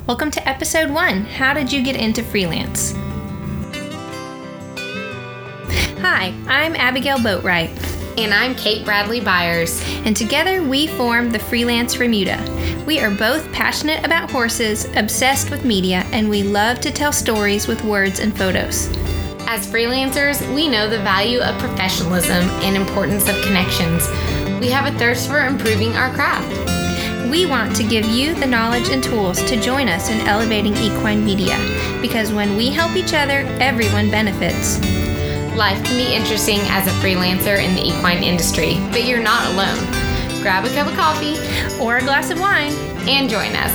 Welcome to episode 1, How Did You Get Into Freelance? Hi, I'm Abigail Boatwright. And I'm Kate Bradley Byers. And together we form the Freelance Remuda. We are both passionate about horses, obsessed with media, and we love to tell stories with words and photos. As freelancers, we know the value of professionalism and importance of connections. We have a thirst for improving our craft. We want to give you the knowledge and tools to join us in elevating equine media, because when we help each other, everyone benefits. Life can be interesting as a freelancer in the equine industry, but you're not alone. Grab a cup of coffee or a glass of wine and join us.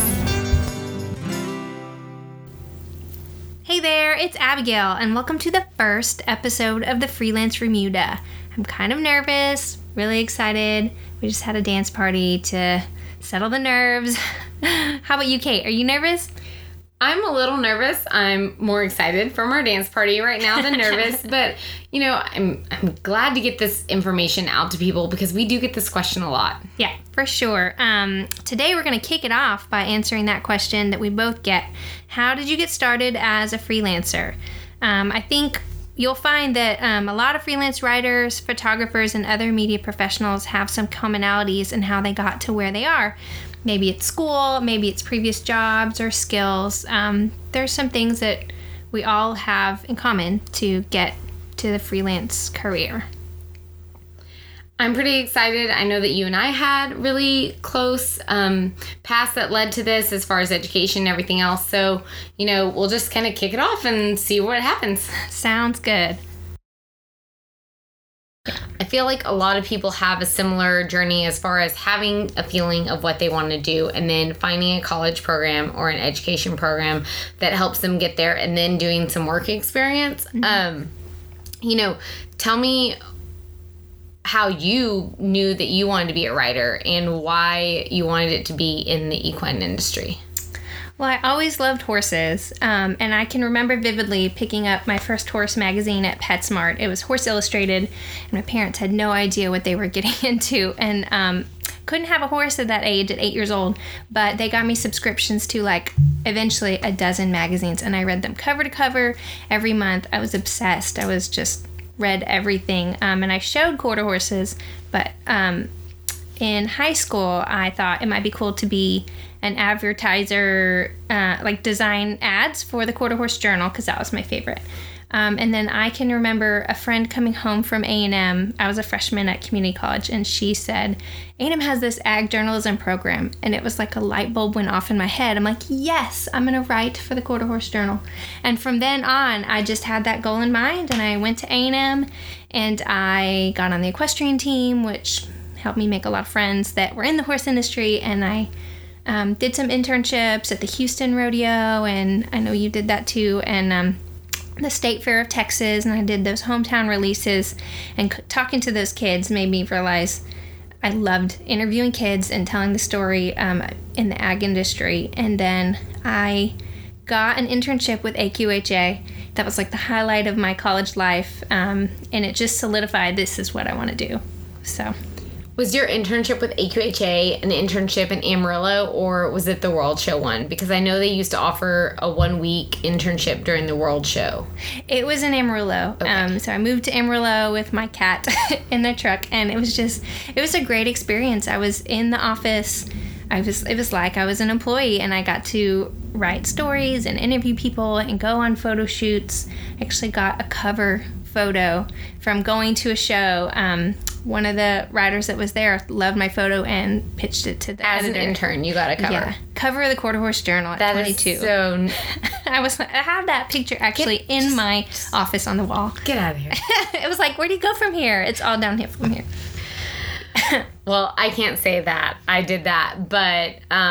Hey there, it's Abigail, and welcome to the first episode of the Freelance Remuda. I'm kind of nervous, really excited. We just had a dance party to settle the nerves. How about you, Kate? Are you nervous? I'm a little nervous. I'm more excited from our dance party right now than nervous. But, you know, I'm glad to get this information out to people because we do get this question a lot. Yeah, for sure. Today we're going to kick it off by answering that question that we both get. How did you get started as a freelancer? I think you'll find that a lot of freelance writers, photographers, and other media professionals have some commonalities in how they got to where they are. Maybe it's school, maybe it's previous jobs or skills. There's some things that we all have in common to get to the freelance career. I'm pretty excited. I know that you and I had really close paths that led to this as far as education and everything else. So, you know, we'll just kind of kick it off and see what happens. Sounds good. I feel like a lot of people have a similar journey as far as having a feeling of what they want to do and then finding a college program or an education program that helps them get there and then doing some work experience. Mm-hmm. Tell me how you knew that you wanted to be a writer and why you wanted it to be in the equine industry. Well, I always loved horses, and I can remember vividly picking up my first horse magazine at PetSmart. It was Horse Illustrated, and my parents had no idea what they were getting into, and couldn't have a horse at that age at 8 years old, but they got me subscriptions to, eventually a dozen magazines, and I read them cover to cover every month. I was obsessed. I was just read everything, and I showed quarter horses, but in high school, I thought it might be cool to be an advertiser, design ads for the Quarter Horse Journal, because that was my favorite. And then I can remember a friend coming home from A&M. I was a freshman at community college, and she said, A&M has this ag journalism program. And it was like a light bulb went off in my head. I'm like, yes, I'm going to write for the Quarter Horse Journal. And from then on, I just had that goal in mind, and I went to A&M, and I got on the equestrian team, which helped me make a lot of friends that were in the horse industry, and I did some internships at the Houston Rodeo, and I know you did that too, and the State Fair of Texas, and I did those hometown releases, and talking to those kids made me realize I loved interviewing kids and telling the story in the ag industry. And then I got an internship with AQHA. That was like the highlight of my college life, and it just solidified this is what I want to do. So. Was your internship with AQHA an internship in Amarillo, or was it the World Show one? Because I know they used to offer a 1-week internship during the World Show. It was in Amarillo. Okay. So I moved to Amarillo with my cat in the truck, and it was a great experience. I was in the office. It was like I was an employee, and I got to write stories and interview people and go on photo shoots. I actually got a cover photo from going to a show. One of the writers that was there loved my photo and pitched it to the editor. As an intern, you got a cover. Yeah, cover of the Quarter Horse Journal at that 22. Is so. I have that picture actually in my office on the wall. Get out of here. It was like, where do you go from here? It's all downhill from here. Well, I can't say that I did that, but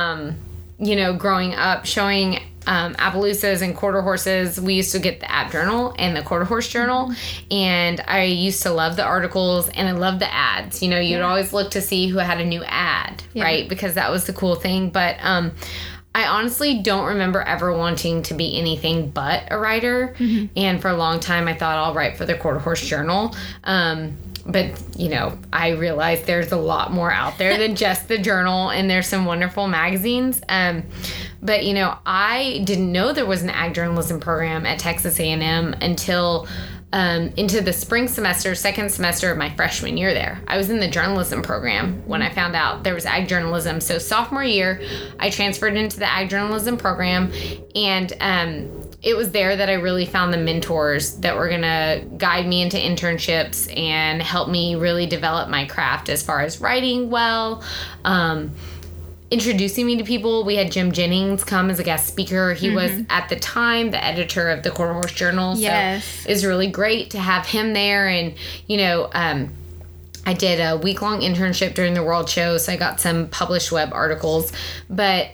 growing up, showing Appaloosas and quarter horses, we used to get the App Journal and the Quarter Horse Journal, and I used to love the articles and I loved the ads. You'd always look to see who had a new ad, right? Because that was the cool thing. But I honestly don't remember ever wanting to be anything but a writer. Mm-hmm. And for a long time, I thought I'll write for the Quarter Horse Journal. but, you know, I realized there's a lot more out there than just the journal, and there's some wonderful magazines. But, you know, I didn't know there was an ag journalism program at Texas A&M until into the spring semester, second semester of my freshman year there. I was in the journalism program when I found out there was ag journalism. So sophomore year, I transferred into the ag journalism program, and it was there that I really found the mentors that were going to guide me into internships and help me really develop my craft as far as writing well, introducing me to people. We had Jim Jennings come as a guest speaker. He was, at the time, the editor of the Quarter Horse Journal. Yes. So it was really great to have him there. And, you know, I did a week-long internship during the World Show, so I got some published web articles. But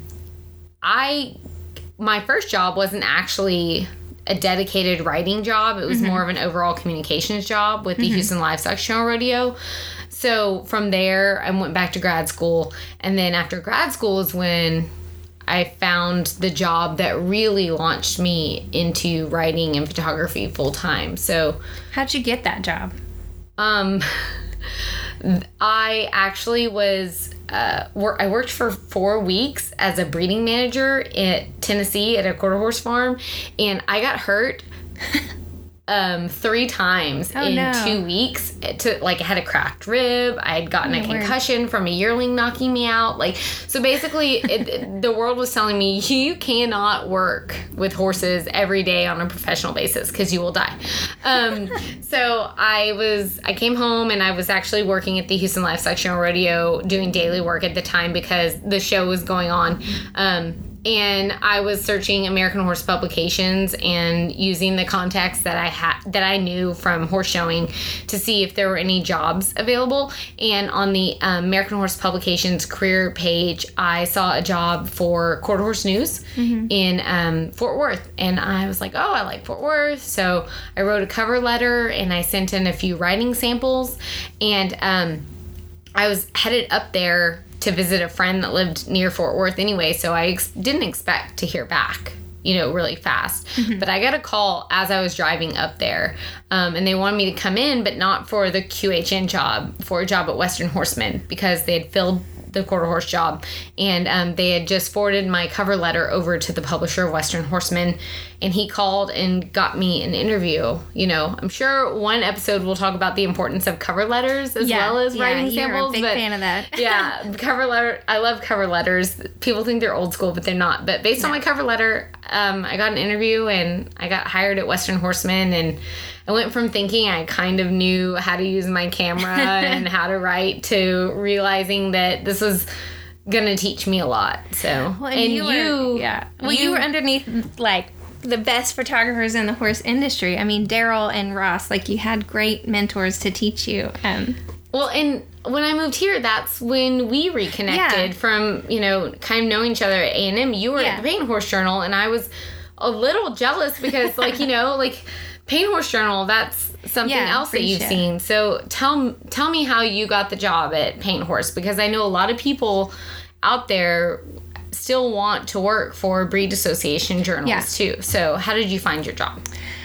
my first job wasn't actually a dedicated writing job. It was more of an overall communications job with the Houston Livestock Show and Rodeo. So from there, I went back to grad school. And then after grad school is when I found the job that really launched me into writing and photography full time. So how'd you get that job? I actually was, I worked for 4 weeks as a breeding manager in Tennessee at a quarter horse farm, and I got hurt 3 times in 2 weeks. I had a cracked rib. I had gotten a concussion from a yearling knocking me out. So basically, the world was telling me, you cannot work with horses every day on a professional basis because you will die. So I came home, and I was actually working at the Houston Livestock Show and Rodeo doing daily work at the time because the show was going on. And I was searching American horse publications and using the contacts that I knew from horse showing to see if there were any jobs available. And on the American Horse Publications career page, I saw a job for Quarter Horse News in Fort Worth. And I was like, oh, I like Fort Worth. So I wrote a cover letter, and I sent in a few writing samples. And I was headed up there to visit a friend that lived near Fort Worth anyway, so I didn't expect to hear back, really fast. But I got a call as I was driving up there, and they wanted me to come in, but not for the QHN job, for a job at Western Horseman, because they had filled the quarter horse job, and they had just forwarded my cover letter over to the publisher of Western Horseman, and he called and got me an interview. I'm sure one episode we'll talk about the importance of cover letters as well as writing samples. You're a big fan of that. Yeah, cover letter. I love cover letters. People think they're old school, but they're not. But based on my cover letter, I got an interview, and I got hired at Western Horseman, and I went from thinking I kind of knew how to use my camera and how to write to realizing that this was going to teach me a lot. So, you were underneath the best photographers in the horse industry. I mean, Daryl and Ross, you had great mentors to teach you. Well, and when I moved here, that's when we reconnected from, kind of knowing each other at A&M. You were at the Paint Horse Journal, and I was a little jealous because, Paint Horse Journal, that's something else that you've seen. So tell me how you got the job at Paint Horse, because I know a lot of people out there still want to work for breed association journals too. So how did you find your job?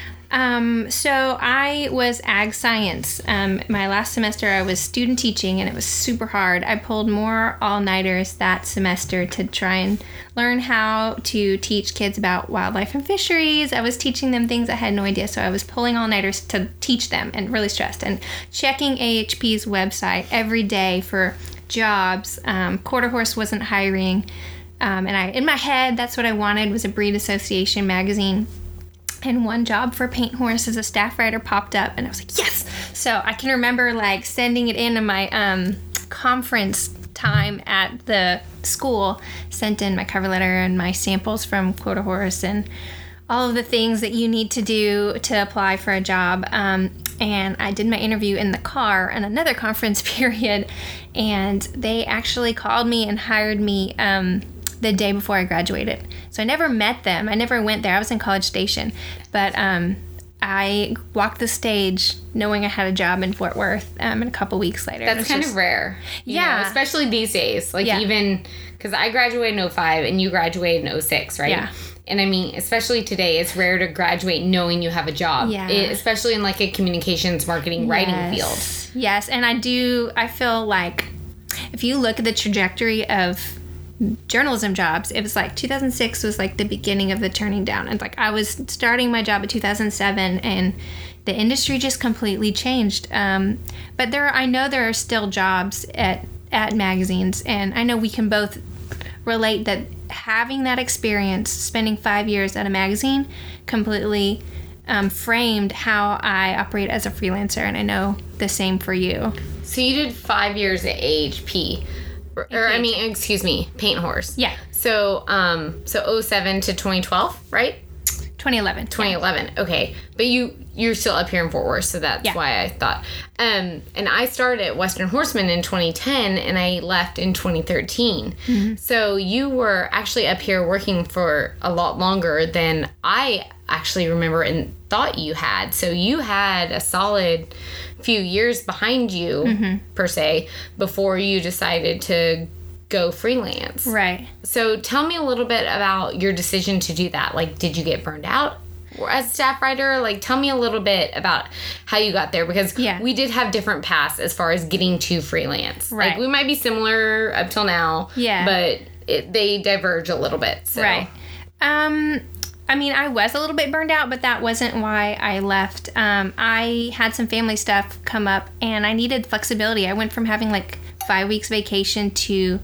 So I was ag science. My last semester I was student teaching, and it was super hard. I pulled more all-nighters that semester to try and learn how to teach kids about wildlife and fisheries. I was teaching them things I had no idea, so I was pulling all-nighters to teach them, and really stressed, and checking AHP's website every day for jobs. Quarter Horse wasn't hiring, and in my head, that's what I wanted, was a breed association magazine. And one job for Paint Horse as a staff writer popped up, and I was like, yes! So I can remember sending it in my conference time at the school, sent in my cover letter and my samples from Quarter Horse and all of the things that you need to do to apply for a job. And I did my interview in the car in another conference period, and they actually called me and hired me the day before I graduated. So I never met them. I never went there. I was in College Station. But I walked the stage knowing I had a job in Fort Worth, and a couple weeks later. That's kind of rare. You know, especially these days. Like even, because I graduated in 05 and you graduated in 06, right? Yeah. And I mean, especially today, it's rare to graduate knowing you have a job. Yeah. Especially in like a communications, marketing, writing field. Yes. And I feel like if you look at the trajectory of journalism jobs, it was like 2006 was like the beginning of the turning down. And like I was starting my job in 2007 and the industry just completely changed. But I know there are still jobs at magazines, and I know we can both relate that having that experience, spending 5 years at a magazine, completely framed how I operate as a freelancer, and I know the same for you. So you did 5 years at AHP, Paint Horse. Yeah. So 07 to 2012, right? 2011. Okay. But you're still up here in Fort Worth, so that's why I thought. And I started at Western Horseman in 2010, and I left in 2013. Mm-hmm. So you were actually up here working for a lot longer than I actually remember and thought you had. So you had a solid few years behind you, per se, before you decided to go freelance. Right. So tell me a little bit about your decision to do that. Like, did you get burned out as a staff writer? Like, tell me a little bit about how you got there, because we did have different paths as far as getting to freelance. Right. Like, we might be similar up till now, but they diverge a little bit. So. Right. I mean, I was a little bit burned out, but that wasn't why I left. I had some family stuff come up, and I needed flexibility. I went from having like 5 weeks vacation to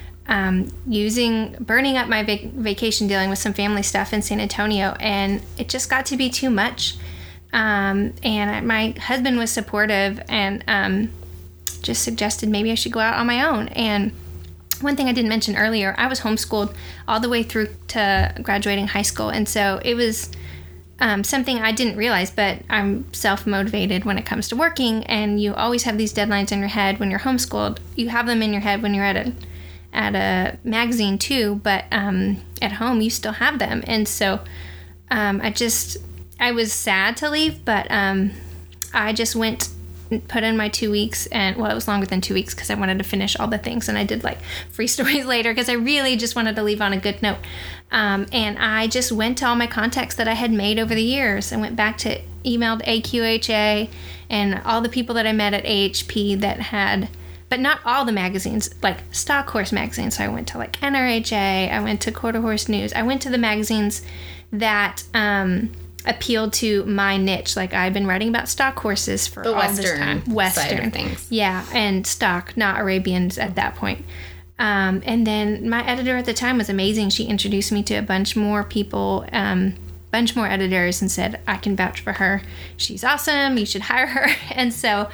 burning up my vacation dealing with some family stuff in San Antonio, and it just got to be too much. And my husband was supportive and just suggested maybe I should go out on my own. And one thing I didn't mention earlier, I was homeschooled all the way through to graduating high school, and so it was something I didn't realize, but I'm self-motivated when it comes to working, and you always have these deadlines in your head when you're homeschooled. You have them in your head when you're at a magazine too, but at home you still have them. And so I was sad to leave, but I just went and put in my 2 weeks, and well, it was longer than 2 weeks because I wanted to finish all the things, and I did like free stories later because I really just wanted to leave on a good note. And I just went to all my contacts that I had made over the years. I went back to emailed AQHA and all the people that I met at AHP that had, but not all the magazines, like Stock Horse magazines. So I went to like NRHA, I went to Quarter Horse News, I went to the magazines that appealed to my niche. Like I've been writing about stock horses for all this time. Western side of things. Yeah, and stock, not Arabians at that point. And then my editor at the time was amazing. She introduced me to a bunch more people, bunch more editors, and said, I can vouch for her. She's awesome. You should hire her. And so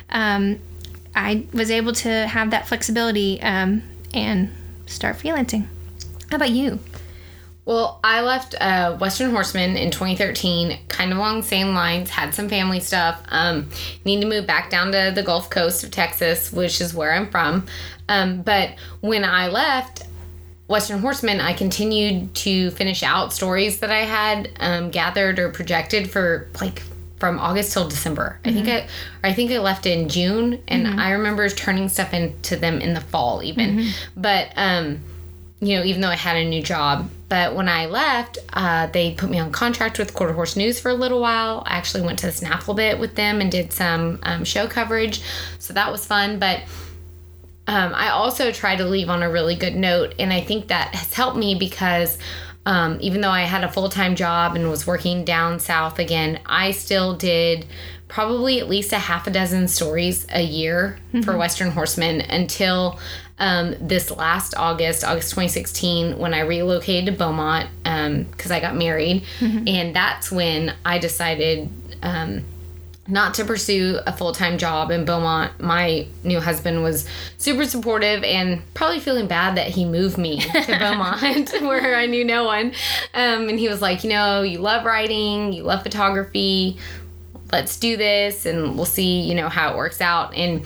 I was able to have that flexibility and start freelancing. How about you? Well, I left Western Horseman in 2013, kind of along the same lines, had some family stuff, need to move back down to the Gulf Coast of Texas, which is where I'm from. But when I left Western Horseman, I continued to finish out stories that I had gathered or projected for like from August till December. Mm-hmm. I think I left in June, and I remember turning stuff into them in the fall even. Mm-hmm. But even though I had a new job. But when I left, they put me on contract with Quarter Horse News for a little while. I actually went to the Snaffle bit with them and did some show coverage. So that was fun. But I also tried to leave on a really good note. And I think that has helped me because even though I had a full-time job and was working down south again, I still did probably at least a half a dozen stories a year for Western Horseman until this last August 2016, when I relocated to Beaumont because I got married. And that's when I decided not to pursue a full-time job in Beaumont. My new husband was super supportive and probably feeling bad that he moved me to Beaumont where I knew no one. And he was like, you love writing, you love photography, let's do this and we'll see, how it works out. And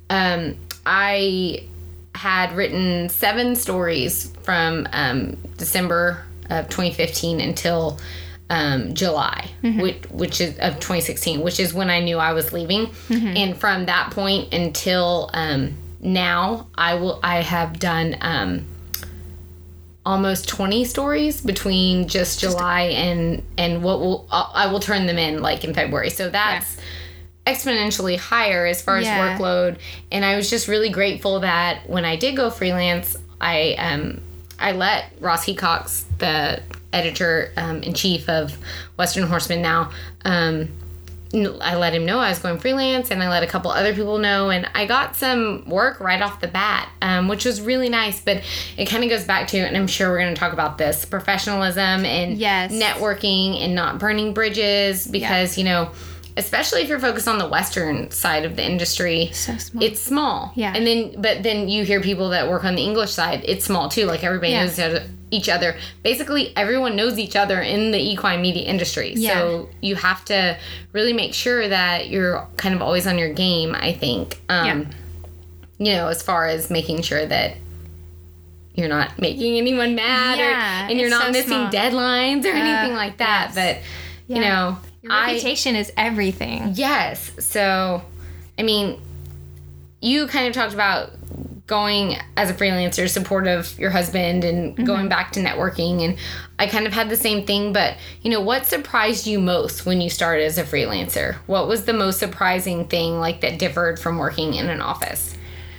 I had written 7 stories from December of 2015 until July, which is of 2016, which is when I knew I was leaving. And from that point until now, I have done almost 20 stories between just July and I will turn them in like in February. So that's exponentially higher as far as workload. And I was just really grateful that when I did go freelance, I let Ross Hecox, the editor in chief of Western Horseman now, I let him know I was going freelance, and I let a couple other people know, and I got some work right off the bat, which was really nice. But it kind of goes back to, and I'm sure we're going to talk about this, professionalism and networking and not burning bridges, because, you know, especially if you're focused on the Western side of the industry, so small. It's small. Yeah. And then you hear people that work on the English side, it's small too. Like everybody knows each other. Basically, everyone knows each other in the equine media industry. Yeah. So you have to really make sure that you're kind of always on your game, I think. You know, as far as making sure that you're not making anyone mad and you're not missing deadlines or anything like that. But, you know, your reputation is everything. Yes. So, I mean, you kind of talked about going as a freelancer, supportive your husband, and going back to networking. And I kind of had the same thing. But, you know, what surprised you most when you started as a freelancer? What was the most surprising thing, like, that differed from working in an office?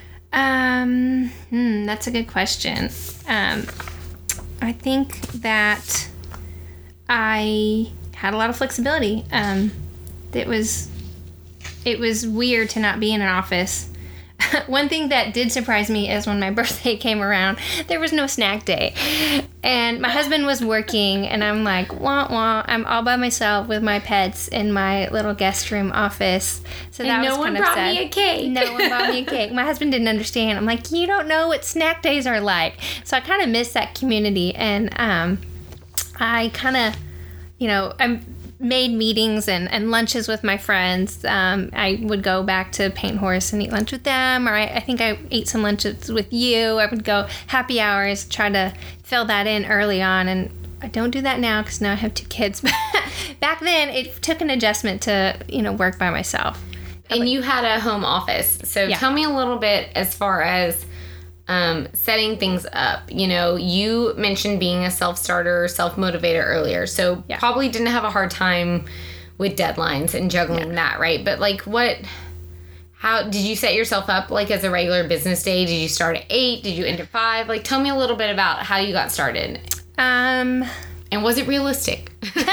That's a good question. I think that I had a lot of flexibility. It was weird to not be in an office. One thing that did surprise me is when my birthday came around, there was no snack day. And my husband was working, and I'm like, wah, wah. I'm all by myself with my pets in my little guest room office. So that was kind of sad. No one brought me a cake. No one brought me a cake. My husband didn't understand. I'm like, you don't know what snack days are like. So I kind of miss that community. And I kind of, you know, I made meetings and lunches with my friends. I would go back to Paint Horse and eat lunch with them, or I think I ate some lunches with you. I would go happy hours, try to fill that in early on, and I don't do that now because now I have 2 kids. But back then, it took an adjustment to, you know, work by myself. And you had a home office. So tell me a little bit as far as setting things up. You know, you mentioned being a self-starter, self-motivator earlier. So probably didn't have a hard time with deadlines and juggling that, right? But like how did you set yourself up like as a regular business day? Did you start at 8? Did you end at 5? Like, tell me a little bit about how you got started. And was it realistic?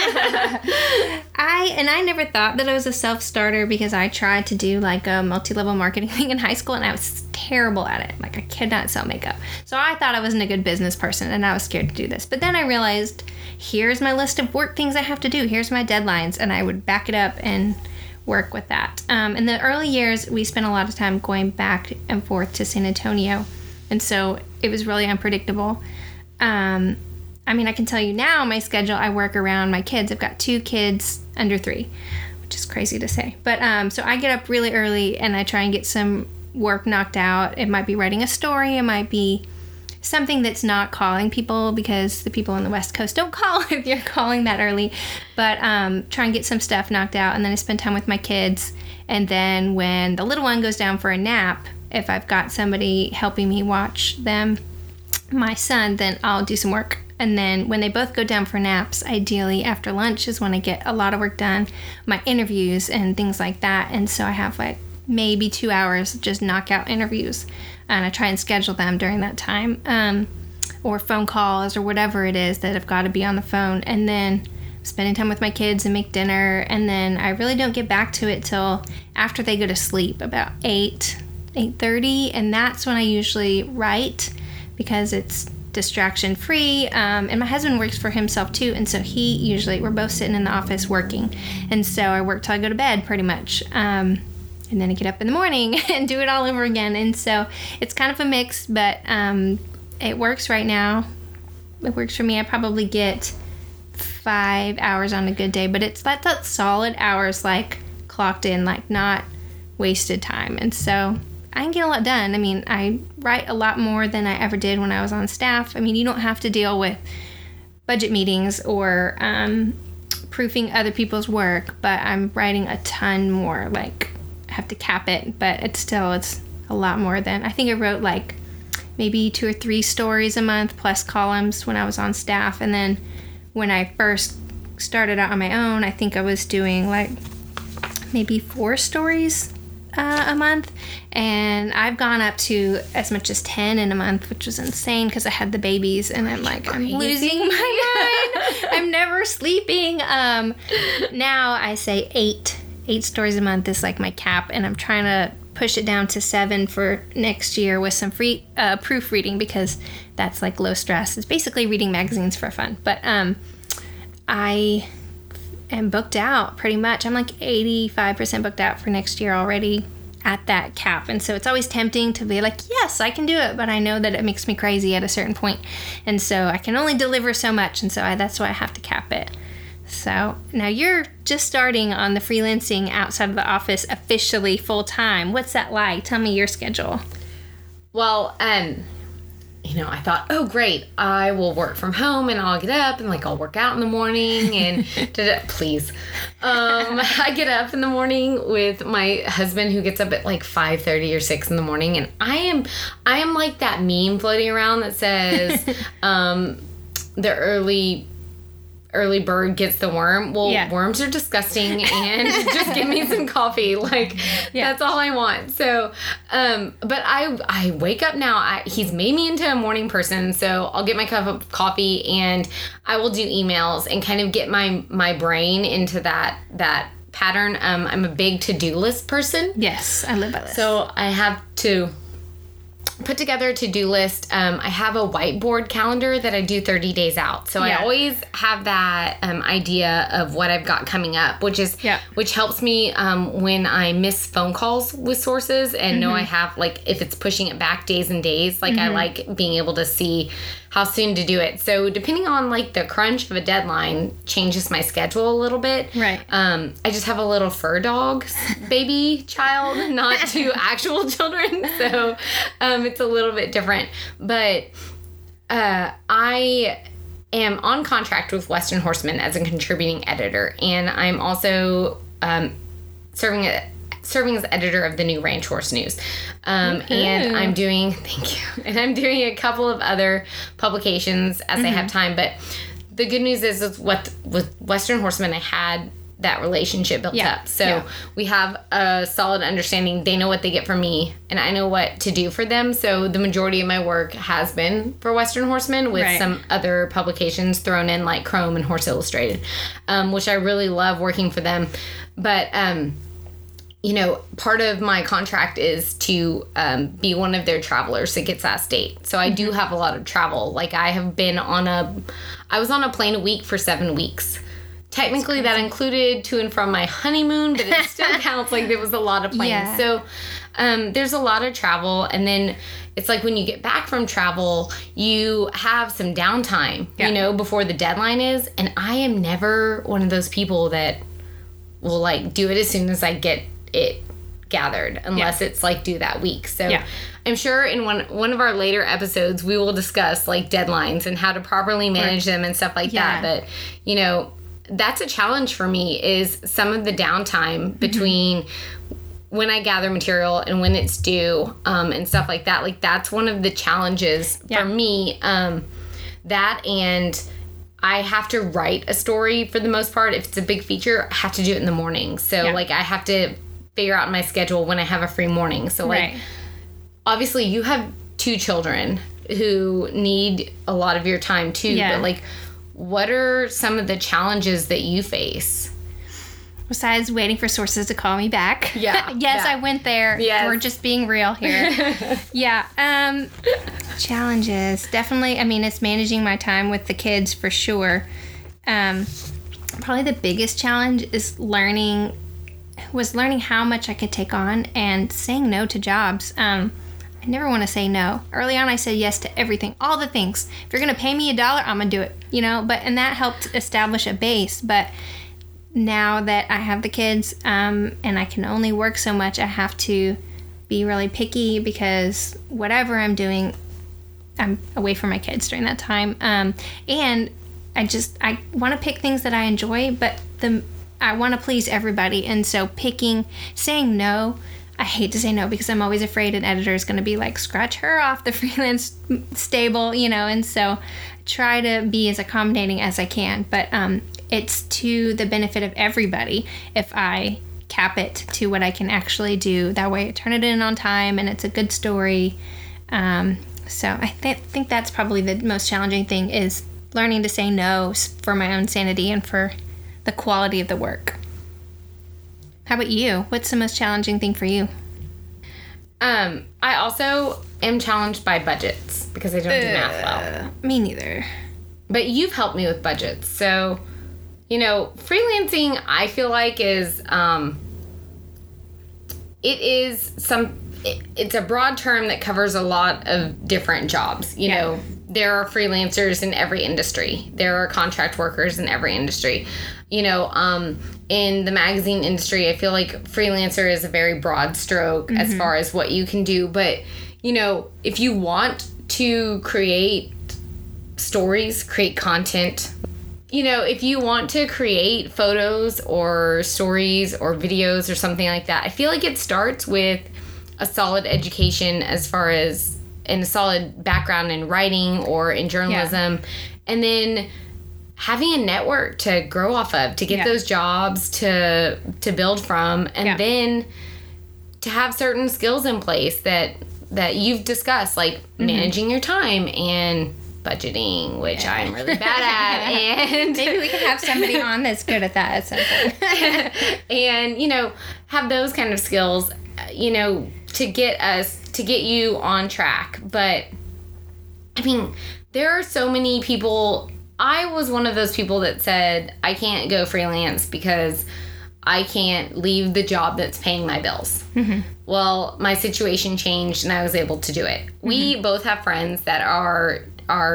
I never thought that I was a self-starter because I tried to do like a multi-level marketing thing in high school, and I was terrible at it. Like, I could not sell makeup. So I thought I wasn't a good business person, and I was scared to do this. But then I realized, here's my list of work things I have to do. Here's my deadlines, and I would back it up and work with that. In the early years, we spent a lot of time going back and forth to San Antonio, and so it was really unpredictable. I mean, I can tell you now, my schedule, I work around my kids. I've got 2 kids under 3, which is crazy to say. But so I get up really early and I try and get some work knocked out. It might be writing a story. It might be something that's not calling people, because the people on the West Coast don't call if you're calling that early. But try and get some stuff knocked out. And then I spend time with my kids. And then when the little one goes down for a nap, if I've got somebody helping me watch them, my son, then I'll do some work. And then when they both go down for naps, ideally after lunch is when I get a lot of work done, my interviews and things like that. And so I have like maybe 2 hours just knockout interviews, and I try and schedule them during that time, or phone calls or whatever it is that I've got to be on the phone. And then spending time with my kids and make dinner. And then I really don't get back to it till after they go to sleep, about 8:30. And that's when I usually write, because it's distraction free, and my husband works for himself too, and so we're both sitting in the office working, and so I work till I go to bed pretty much, and then I get up in the morning and do it all over again. And so it's kind of a mix, but it works right now. It works for me. I probably get 5 hours on a good day, but it's that solid hours, like clocked in, like not wasted time. And so I can get a lot done. I mean, I write a lot more than I ever did when I was on staff. I mean, you don't have to deal with budget meetings or proofing other people's work, but I'm writing a ton more. Like, I have to cap it, but it's a lot more than, I think I wrote like maybe 2 or 3 stories a month plus columns when I was on staff. And then when I first started out on my own, I think I was doing like maybe 4 stories a month, and I've gone up to as much as 10 in a month, which was insane because I had the babies, and I'm like, I'm losing my mind. I'm never sleeping. Now I say 8 stories a month is like my cap, and I'm trying to push it down to 7 for next year with some free proofreading, because that's like low stress. It's basically reading magazines for fun. But I am booked out pretty much. I'm like 85% booked out for next year already at that cap. And so it's always tempting to be like, yes, I can do it. But I know that it makes me crazy at a certain point. And so I can only deliver so much. And so that's why I have to cap it. So now you're just starting on the freelancing outside of the office officially full time. What's that like? Tell me your schedule. Well, I thought, oh, great, I will work from home and I'll get up and like I'll work out in the morning and please. I get up in the morning with my husband, who gets up at like 5:30 or 6 in the morning, and I am like that meme floating around that says the early bird gets the worm. Well, yeah. Worms are disgusting, and just give me some coffee. Like, that's all I want. So, but I wake up now. He's made me into a morning person, so I'll get my cup of coffee and I will do emails and kind of get my brain into that pattern. I'm a big to-do list person. Yes, I live by this. So I have to put together a to-do list. I have a whiteboard calendar that I do 30 days out. So I always have that idea of what I've got coming up, which helps me when I miss phone calls with sources and know I have, like, if it's pushing it back days and days, like I like being able to see how soon to do it. So depending on like the crunch of a deadline changes my schedule a little bit. Right. I just have a little fur dog baby child, not 2 actual children. So it's a little bit different. But I am on contract with Western Horseman as a contributing editor. And I'm also serving as editor of the new Ranch Horse News. And I'm doing, thank you. And I'm doing a couple of other publications as I have time. But the good news is with Western Horseman, I had that relationship built up. So we have a solid understanding. They know what they get from me, and I know what to do for them. So the majority of my work has been for Western Horseman, with some other publications thrown in, like Chrome and Horse Illustrated, which I really love working for them. But part of my contract is to be one of their travelers that gets asked date. So I do have a lot of travel. Like, I was on a plane a week for 7 weeks. Technically, that included to and from my honeymoon, but it still counts like there was a lot of planes. Yeah. So there's a lot of travel. And then it's like when you get back from travel, you have some downtime, before the deadline is. And I am never one of those people that will like do it as soon as I get it gathered, unless it's like due that week. So I'm sure in one of our later episodes we will discuss like deadlines and how to properly manage them and stuff like that. But that's a challenge for me, is some of the downtime between when I gather material and when it's due, and stuff like that. Like, that's one of the challenges for me. That, and I have to write a story for the most part. If it's a big feature, I have to do it in the morning. So like, I have to figure out my schedule when I have a free morning. So like, obviously you have 2 children who need a lot of your time too. But like, what are some of the challenges that you face? Besides waiting for sources to call me back. Yeah. Yes, I went there. Yes. We're just being real here. Challenges. Definitely, I mean, it's managing my time with the kids for sure. Probably the biggest challenge is learning how much I could take on and saying no to jobs. I never want to say no. Early on, I said yes to everything, all the things. If you're going to pay me $1, I'm going to do it, and that helped establish a base. But now that I have the kids, and I can only work so much, I have to be really picky, because whatever I'm doing, I'm away from my kids during that time. And I want to pick things that I enjoy, but I want to please everybody. And so saying no, I hate to say no because I'm always afraid an editor is going to be like, scratch her off the freelance stable, and so I try to be as accommodating as I can, but it's to the benefit of everybody if I cap it to what I can actually do. That way I turn it in on time and it's a good story. So I think that's probably the most challenging thing, is learning to say no for my own sanity and for the quality of the work. How about you? What's the most challenging thing for you? I also am challenged by budgets because I don't do math well. Me neither. But you've helped me with budgets. So, freelancing, I feel like is, it's a broad term that covers a lot of different jobs. You know, there are freelancers in every industry. There are contract workers in every industry. In the magazine industry, I feel like freelancer is a very broad stroke as far as what you can do. But, if you want to create stories, create content, if you want to create photos or stories or videos or something like that, I feel like it starts with a solid education as far as, and a solid background in writing or in journalism. Yeah. And then having a network to grow off of, to get those jobs to build from, and then to have certain skills in place that you've discussed, like managing your time and budgeting, which I'm really bad at. And maybe we can have somebody on that's good at that at some point. And, have those kind of skills, to get you on track. But I mean, there are so many people. I was one of those people that said, I can't go freelance because I can't leave the job that's paying my bills. Well, my situation changed and I was able to do it. We both have friends that are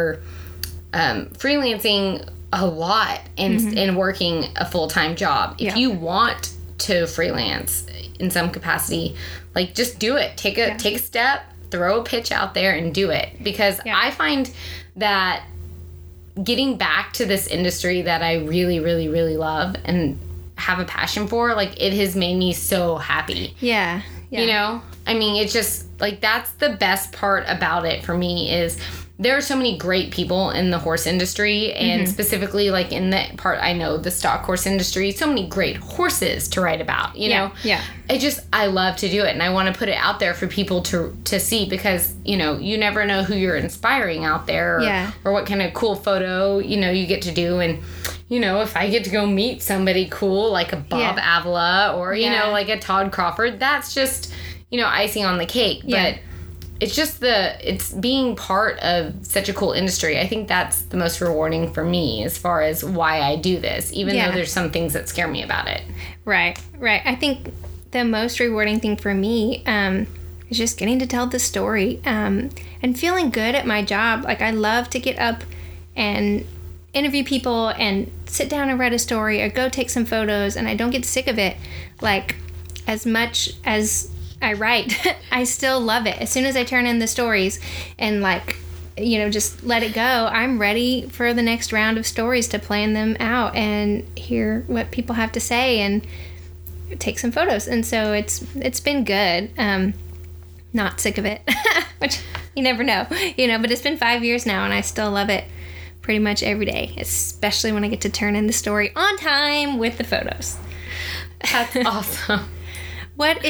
freelancing a lot and working a full-time job. If you want to freelance in some capacity, like, just do it. Take a step, throw a pitch out there and do it. Because I find that getting back to this industry that I really, really, really love and have a passion for, like, it has made me so happy. Yeah. I mean, it's just, like, that's the best part about it for me, is there are so many great people in the horse industry, and specifically, like, in the part I know, the stock horse industry, so many great horses to write about, you know? Yeah. I love to do it, and I want to put it out there for people to see, because, you never know who you're inspiring out there, or what kind of cool photo, you get to do. And, if I get to go meet somebody cool, like a Bob Avila, or, like a Todd Crawford, that's just, icing on the cake. But it's just it's being part of such a cool industry. I think that's the most rewarding for me as far as why I do this, even though there's some things that scare me about it. Right. I think the most rewarding thing for me is just getting to tell the story and feeling good at my job. Like, I love to get up and interview people and sit down and write a story or go take some photos, and I don't get sick of it. Like, as much as I write, I still love it. As soon as I turn in the stories and, like, just let it go, I'm ready for the next round of stories to plan them out and hear what people have to say and take some photos. And so it's been good. Not sick of it, which you never know, but it's been 5 years now and I still love it pretty much every day, especially when I get to turn in the story on time with the photos. That's awesome. What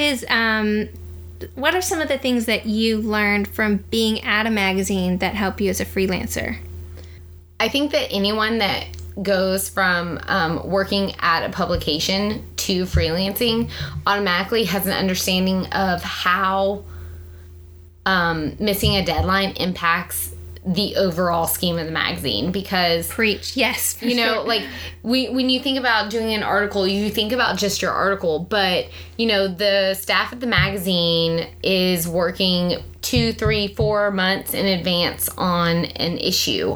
are some of the things that you learned from being at a magazine that help you as a freelancer? I think that anyone that goes from working at a publication to freelancing automatically has an understanding of how missing a deadline impacts the overall scheme of the magazine. Because preach, yes, like when you think about doing an article, you think about just your article, but the staff at the magazine is working 2, 3, 4 months in advance on an issue.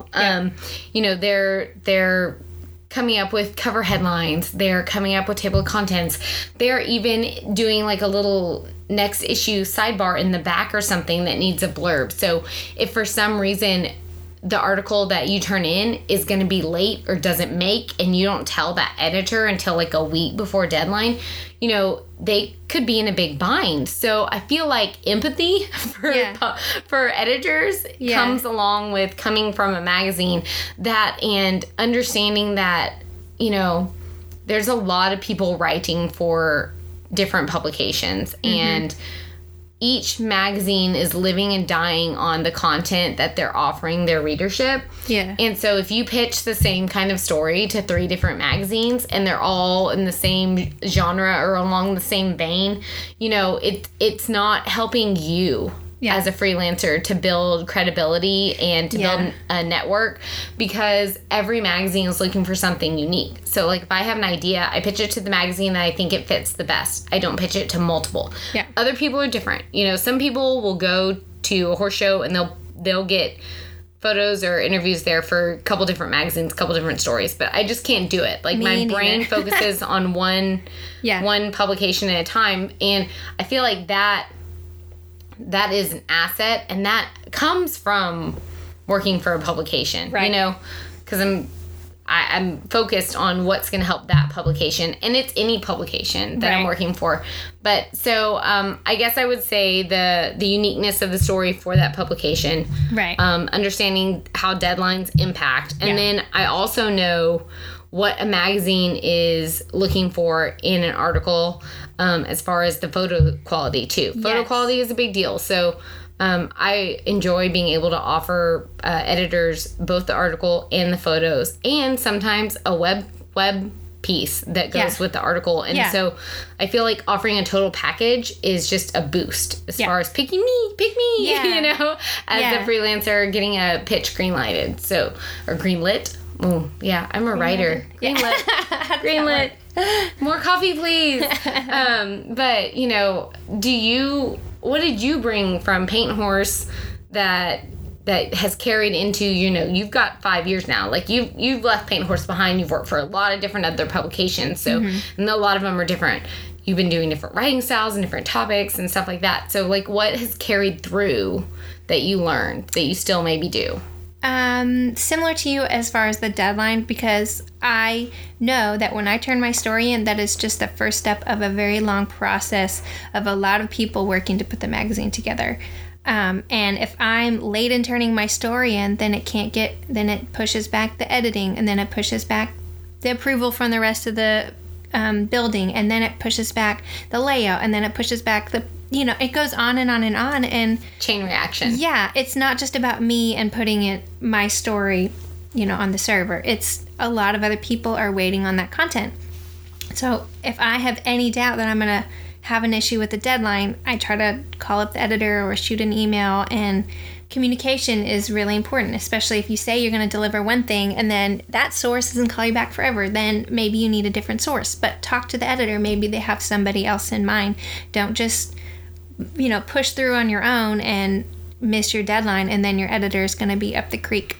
They're coming up with cover headlines, they're coming up with table of contents, they're even doing like a little next issue sidebar in the back or something that needs a blurb. So if for some reason the article that you turn in is going to be late or doesn't make, and you don't tell that editor until like a week before deadline, you know, they could be in a big bind. So I feel like empathy for editors comes along with coming from a magazine, that and understanding that, you know, there's a lot of people writing for different publications, and each magazine is living and dying on the content that they're offering their readership. Yeah. And so if you pitch the same kind of story to 3 different magazines and they're all in the same genre or along the same vein, you know, it's not helping you as a freelancer to build credibility and to build a network, because every magazine is looking for something unique. So like if I have an idea, I pitch it to the magazine that I think it fits the best. I don't pitch it to multiple. Yeah. Other people are different. You know, some people will go to a horse show and they'll get photos or interviews there for a couple different magazines, a couple different stories, but I just can't do it. Like my brain focuses on one publication at a time, and I feel like that is an asset, and that comes from working for a publication, you know, because I'm focused on what's going to help that publication, and it's any publication that I'm working for. But so I guess I would say the uniqueness of the story for that publication, understanding how deadlines impact, and then I also know what a magazine is looking for in an article, as far as the photo quality too. Photo quality is a big deal. So I enjoy being able to offer editors both the article and the photos, and sometimes a web piece that goes with the article. And so I feel like offering a total package is just a boost as far as pick me, you know, as a freelancer getting a pitch greenlighted. So, or greenlit. Oh, yeah, I'm a writer. Greenlit. More coffee, please. But, you know, what did you bring from Paint Horse that has carried into, you know, you've got 5 years now. Like you've left Paint Horse behind. You've worked for a lot of different other publications. So, and a lot of them are different. You've been doing different writing styles and different topics and stuff like that. So, like, what has carried through that you learned that you still maybe do? Similar to you as far as the deadline, because I know that when I turn my story in, that is just the first step of a very long process of a lot of people working to put the magazine together. And if I'm late in turning my story in, then it pushes back the editing, and then it pushes back the approval from the rest of the building, and then it pushes back the layout, and then it pushes back it goes on and on and on, and chain reaction. Yeah, it's not just about me and putting my story, on the server. It's a lot of other people are waiting on that content. So if I have any doubt that I'm going to have an issue with the deadline, I try to call up the editor or shoot an email, and communication is really important, especially if you say you're going to deliver one thing and then that source doesn't call you back forever. Then maybe you need a different source, but talk to the editor. Maybe they have somebody else in mind. Don't just push through on your own and miss your deadline, and then your editor is going to be up the creek.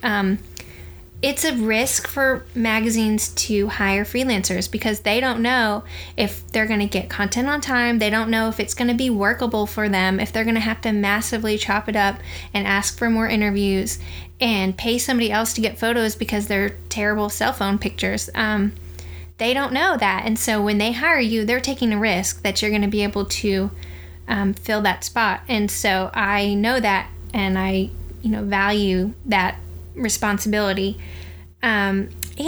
It's a risk for magazines to hire freelancers because they don't know if they're going to get content on time. They don't know if it's going to be workable for them, if they're going to have to massively chop it up and ask for more interviews and pay somebody else to get photos because they're terrible cell phone pictures. They don't know that. And so when they hire you, they're taking a risk that you're going to be able to fill that spot. And so I know that, and I value that responsibility. And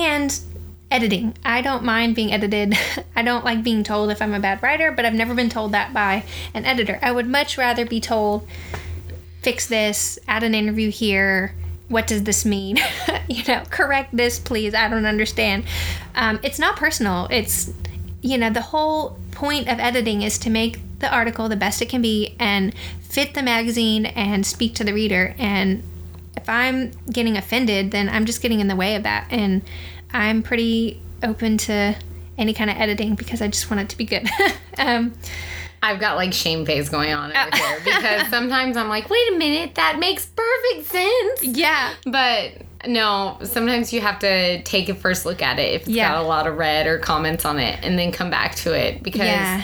editing. I don't mind being edited. I don't like being told if I'm a bad writer, but I've never been told that by an editor. I would much rather be told, fix this, add an interview here, what does this mean? Correct this, please. I don't understand. It's not personal. It's, the whole point of editing is to make the article the best it can be and fit the magazine and speak to the reader. And if I'm getting offended, then I'm just getting in the way of that. And I'm pretty open to any kind of editing because I just want it to be good. I've got like shame face going on over here because sometimes I'm like, wait a minute, that makes perfect sense. Yeah. But no, sometimes you have to take a first look at it if it's got a lot of red or comments on it and then come back to it because,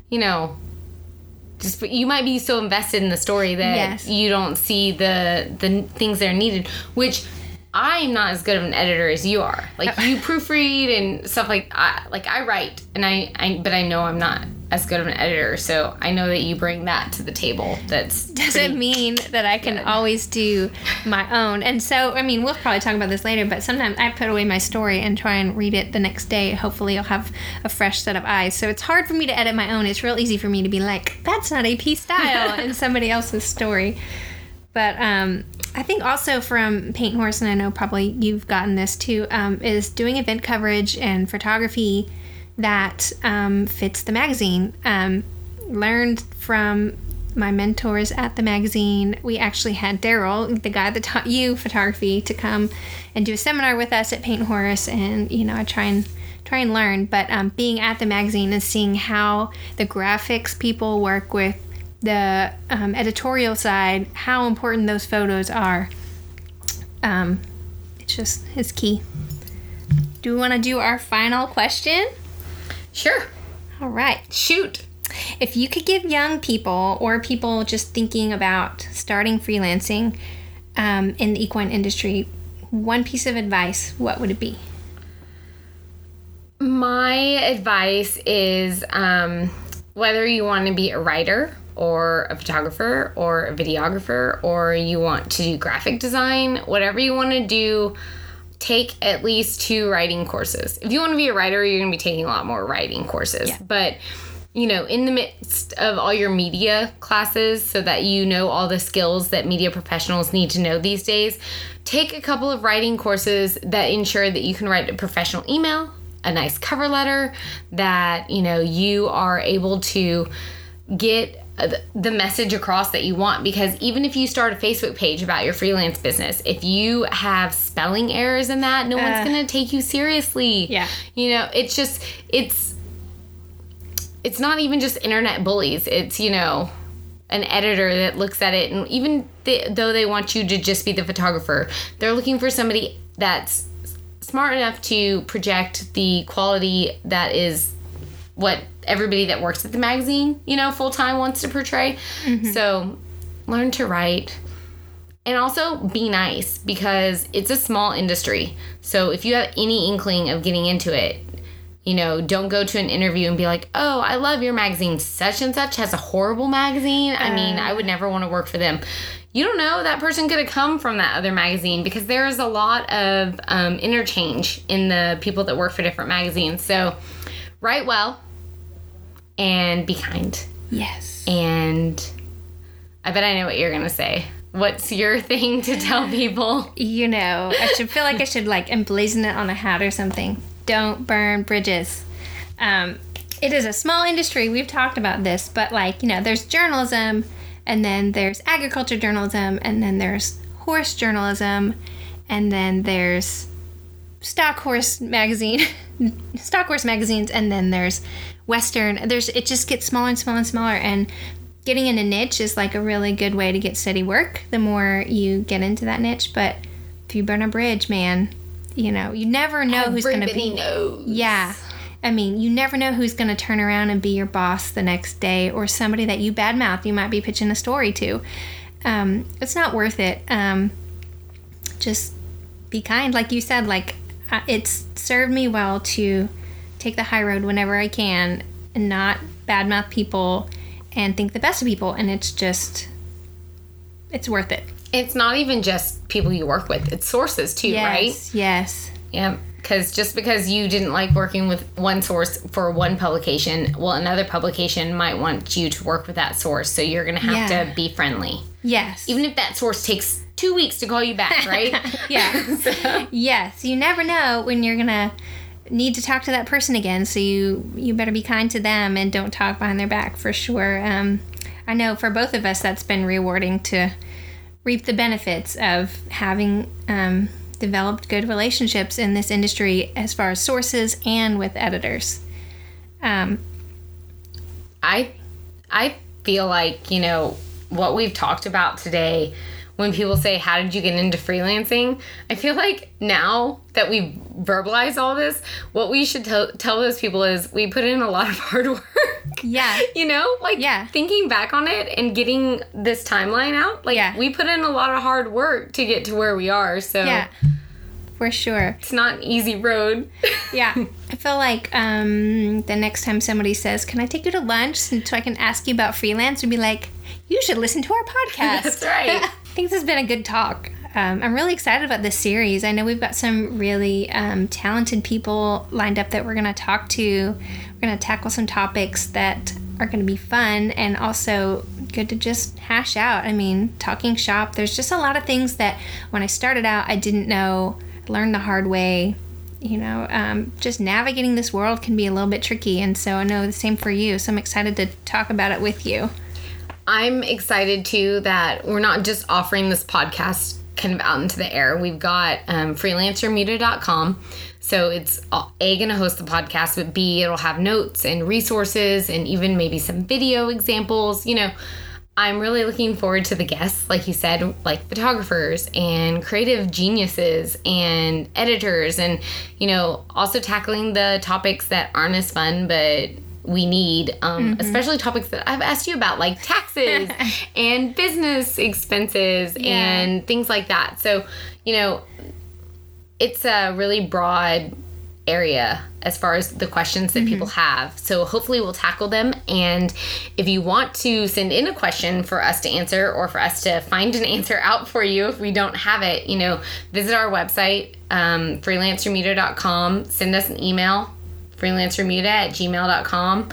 just you might be so invested in the story that you don't see the things that are needed, which I'm not as good of an editor as you are. Like, you proofread and stuff like I write, and but I know I'm not as good of an editor, so I know that you bring that to the table. Doesn't mean that I can always do my own. And so, I mean, we'll probably talk about this later, but sometimes I put away my story and try and read it the next day. Hopefully I'll have a fresh set of eyes. So it's hard for me to edit my own. It's real easy for me to be like, that's not AP style in somebody else's story. But I think also from Paint Horse, and I know probably you've gotten this too, is doing event coverage and photography that fits the magazine. Learned from my mentors at the magazine. We actually had Daryl, the guy that taught you photography, to come and do a seminar with us at Paint Horse, and I try and learn. But being at the magazine and seeing how the graphics people work with the editorial side, how important those photos are, it's key. Do we want to do our final question? Sure. All right. Shoot. If you could give young people or people just thinking about starting freelancing in the equine industry one piece of advice, what would it be? My advice is whether you want to be a writer or a photographer or a videographer, or you want to do graphic design, whatever you want to do, take at least 2 writing courses. If you want to be a writer, you're going to be taking a lot more writing courses. Yeah. But, in the midst of all your media classes, so that you know all the skills that media professionals need to know these days, take a couple of writing courses that ensure that you can write a professional email, a nice cover letter, that, you are able to get the message across that you want. Because even if you start a Facebook page about your freelance business, if you have spelling errors in that, no one's going to take you seriously. Yeah. It's not even just internet bullies. It's, an editor that looks at it, and even though they want you to just be the photographer, they're looking for somebody that's smart enough to project the quality that is what everybody that works at the magazine, full-time wants to portray. Mm-hmm. So learn to write, and also be nice, because it's a small industry. So if you have any inkling of getting into it, don't go to an interview and be like, oh, I love your magazine. Such and such has a horrible magazine. I would never want to work for them. You don't know, that person could have come from that other magazine, because there is a lot of interchange in the people that work for different magazines. So write well and be kind. Yes. And I bet I know what you're going to say. What's your thing to tell people? I should feel like I should emblazon it on a hat or something. Don't burn bridges. It is a small industry. We've talked about this, but there's journalism, and then there's agriculture journalism, and then there's horse journalism, and then there's stock horse magazines, and then there's Western. It just gets smaller and smaller and smaller, and getting in a niche is a really good way to get steady work the more you get into that niche. But if you burn a bridge, man, you never know who's going to be. Everybody knows. Yeah. You never know who's going to turn around and be your boss the next day, or somebody that you badmouth you might be pitching a story to. It's not worth it. Just be kind. Like you said, it's served me well to take the high road whenever I can and not badmouth people and think the best of people. And it's worth it. It's not even just people you work with. It's sources too, right? Yes. Yeah. Because you didn't like working with one source for one publication, well, another publication might want you to work with that source. So you're going to have to be friendly. Yes. Even if that source takes 2 weeks to call you back, right? Yeah. So. Yes. You never know when you're going to need to talk to that person again. So you better be kind to them and don't talk behind their back, for sure. I know for both of us, that's been rewarding to reap the benefits of having developed good relationships in this industry as far as sources and with editors. I feel like, what we've talked about today, when people say, how did you get into freelancing? I feel like now that we've verbalized all this, what we should tell those people is we put in a lot of hard work. Yeah. Thinking back on it and getting this timeline out, we put in a lot of hard work to get to where we are. So for sure. It's not an easy road. Yeah. I feel like the next time somebody says, can I take you to lunch so I can ask you about freelance, would be like, you should listen to our podcast. That's right. I think this has been a good talk. I'm really excited about this series. I know we've got some really talented people lined up that we're going to talk to. We're going to tackle some topics that are going to be fun and also good to just hash out. I mean, talking shop, there's just a lot of things that when I started out, I didn't know, learned the hard way. You know, just navigating this world can be a little bit tricky. And so I know the same for you. So I'm excited to talk about it with you. I'm excited too that we're not just offering this podcast kind of out into the air. We've got freelancermuta.com. So it's A, going to host the podcast, but B, it'll have notes and resources and even maybe some video examples. You know, I'm really looking forward to the guests, like you said, like photographers and creative geniuses and editors and, you know, also tackling the topics that aren't as fun, but we need, especially topics that I've asked you about, like taxes and business expenses and things like that. So, you know, it's a really broad area as far as the questions that people have. So hopefully we'll tackle them. And if you want to send in a question for us to answer or for us to find an answer out for you if we don't have it, you know, visit our website, freelancermuta.com. Send us an email, freelancermuta@gmail.com.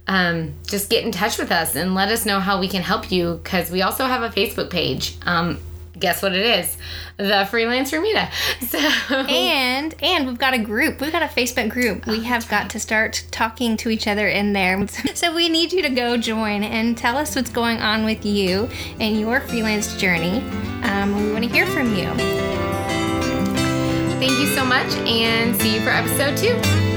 Just get in touch with us and let us know how we can help you, because we also have a Facebook page. Guess what it is? The Freelancer Muta. So and we've got a group. We've got a Facebook group. We have got to start talking to each other in there. So we need you to go join and tell us what's going on with you and your freelance journey. We want to hear from you. Thank you so much, and see you for episode 2.